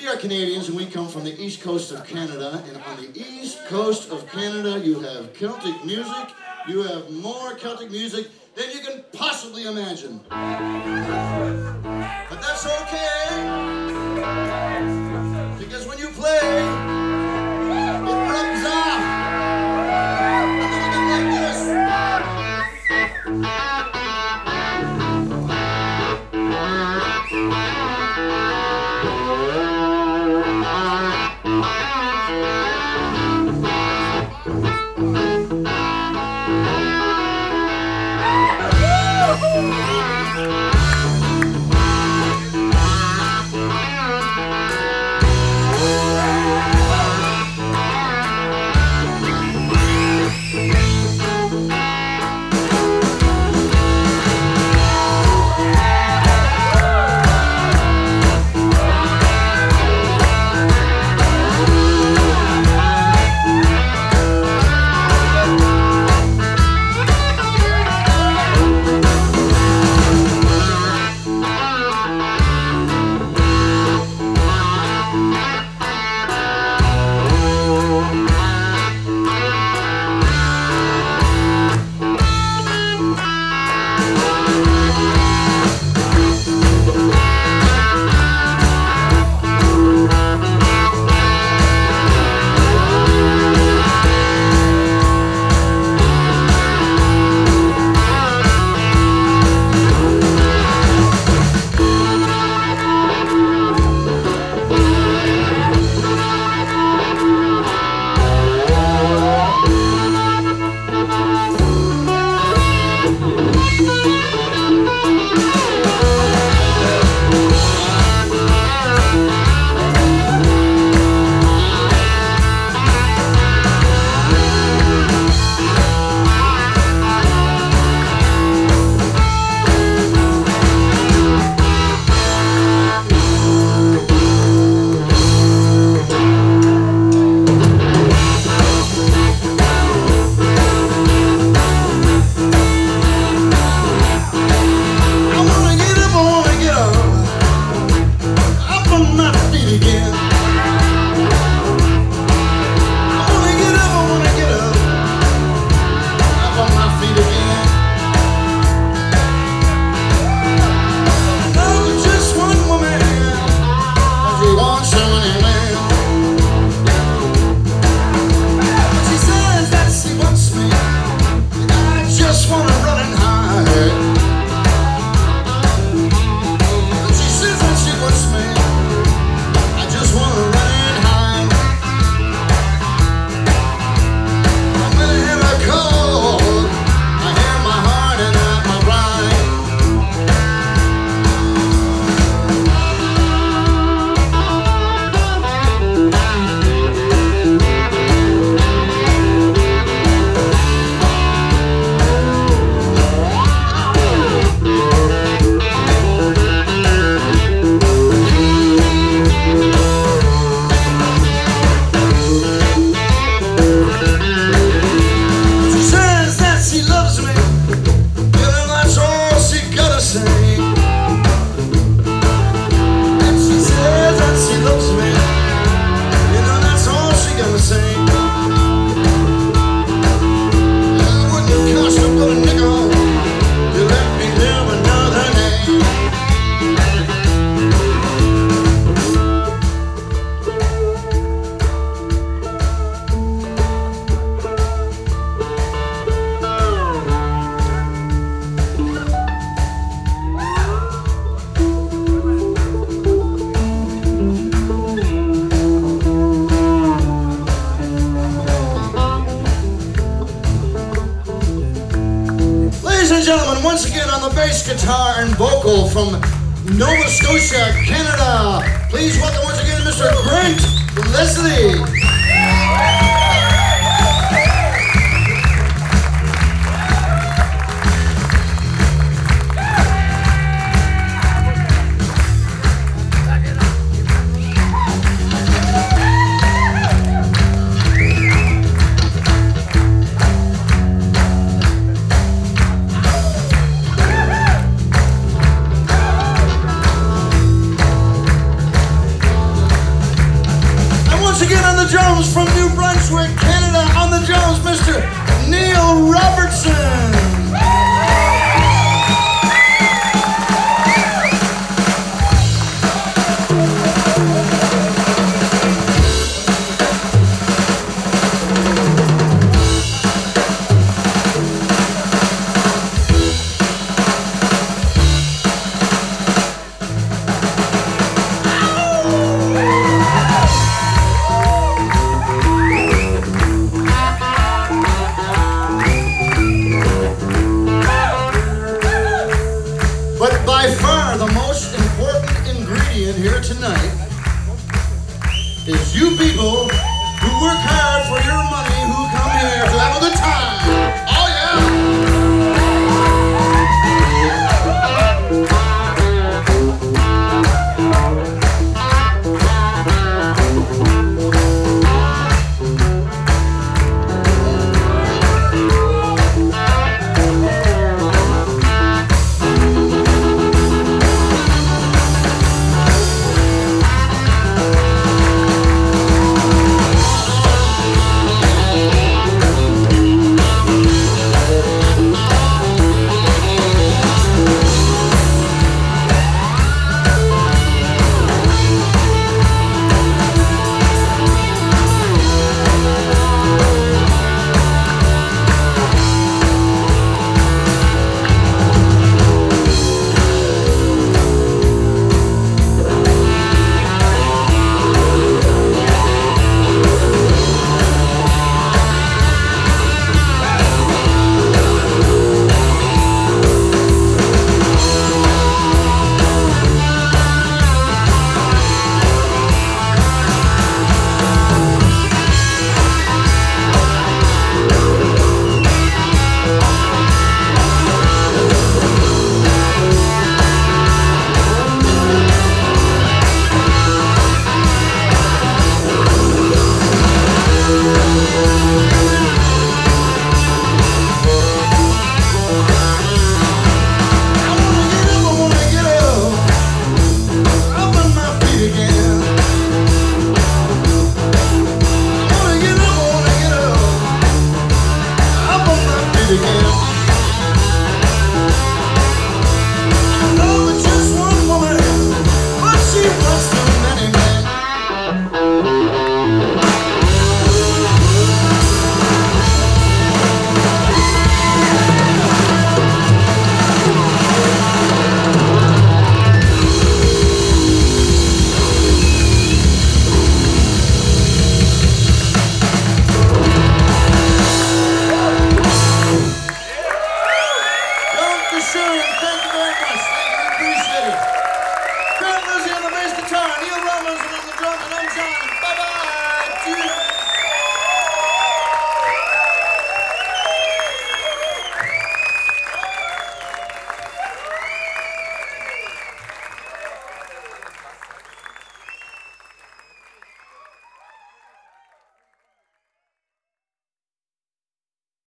are Canadians, and we come from the east coast of Canada. And on the east coast of Canada, you have Celtic music. You have more Celtic music than you can possibly imagine. But that's okay, because when you play, it rubs off a little bit like this. Once again on the bass guitar and vocal from Nova Scotia, Canada. Please welcome once again Mr. Grant Leslie. drums from New Brunswick, Canada, on the drums, Mr. Neil Robertson. But by far the most important ingredient here tonight is you people who work hard for your money, who come here to have a good time. Oh yeah! Thank you very much. Thank you. Appreciate it. Grant Lizzie on the bass guitar, Neil Robinson on the drum, and I'm John. Bye-bye.